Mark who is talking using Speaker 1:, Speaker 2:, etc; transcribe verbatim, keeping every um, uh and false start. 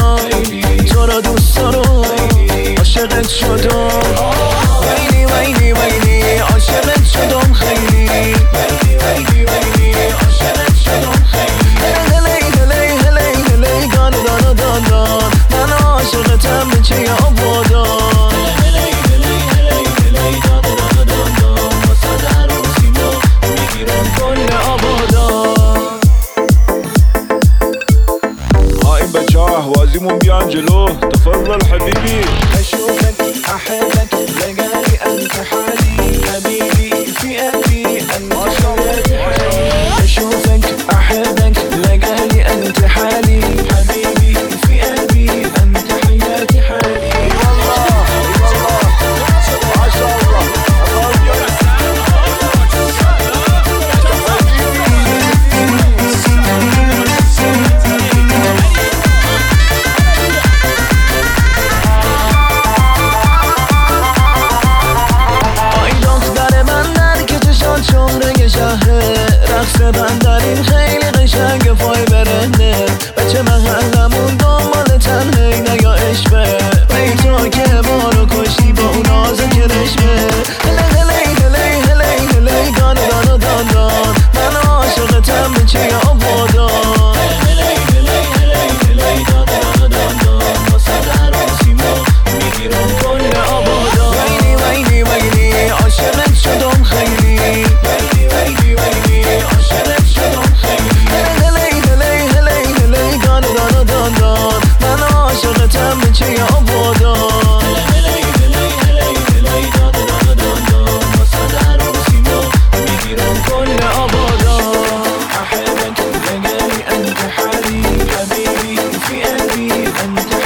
Speaker 1: آبادان، تو را دوست دارم عاشقت شدم، ویلی ویلی ویلی عاشقت شدم خیلی، ویلی ویلی ویلی عاشقت شدم خیلی، هلی هلی هلی هلی گان دان دان دان، من عاشقتم بچه آبادان، هلی هلی هلی هلی گان دان دان دان، واسه در و سیما میگیرم کل آبادان.
Speaker 2: های بچه ها اهوازیمون بیان جلو، تفضل حبیبی.
Speaker 1: أشوفك أحبك لقالي أنت حالي حبيبي في قلبي أنت حياتي حالي، أشوفك أحبك لقالي أنت حالي حبيبي في قلبي أنت حياتي حالي.
Speaker 2: والله والله ما شاء الله. رقص بندرین خیلی قشنگ پای برهنه، بچه محلمون دنبال تنهی نگاه عشقه، ای تو که بارو کشتی با اون آزه که رشمه، هلی هلی هلی هلی هلی گان دان دان دان، من عاشقتم بچه آبادان، هلی هلی هلی هلی گان دان دان دان، واسه در و سیما میگیرم کل آبادان، ویلی ویلی ویلی عاشقت شدم خیلی، ویلی ویلی ویلی عاشقت شدم خیلی، هلی هلی هلی هلی گان دان دان دان، من عاشقتم بچه آبادان، هلی هلی هلی هلی گان دان دان دان، واسه در و سیما میگیرم کل آبادان. أحبك لقالي أنت حالي حبيبي في قلبي أنت